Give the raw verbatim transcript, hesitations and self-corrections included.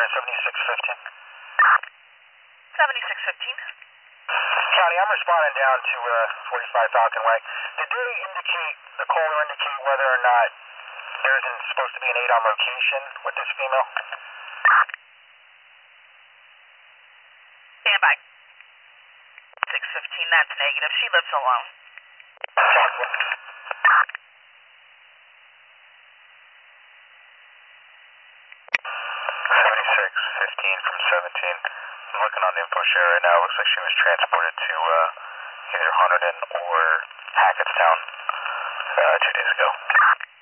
seventy-six fifteen. seventy-six fifteen. County, I'm responding down to uh, forty-five Falcon Way. Did they indicate, the caller indicate whether or not there's supposed to be an aid on location with this female? Stand by. six fifteen, that's negative. She lives alone. seventy-six fifteen from seventeen. I'm looking on the info share right now. It looks like she was transported to uh, either Hunterdon or Hackettstown uh, two days ago.